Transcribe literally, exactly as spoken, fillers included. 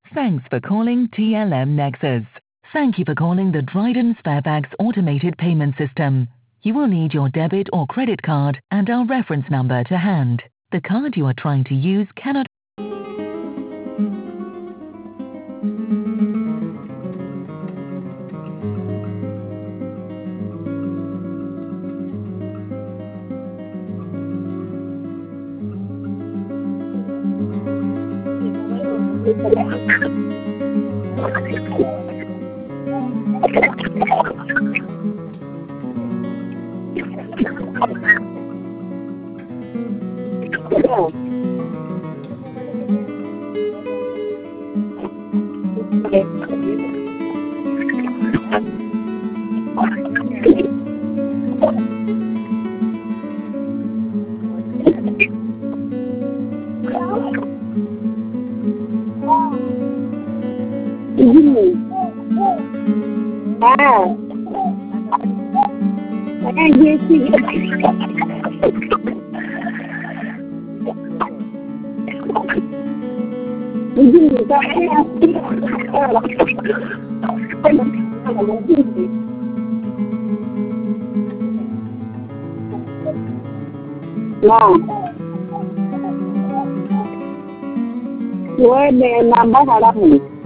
Thanks for calling T L M Nexus. Thank you for calling the Dryden Sparebags automated payment system. You will need your debit or credit card and our reference number to hand. The card you are trying to use cannot À, cái gì gì gì cái là gue memang bahasa Arab.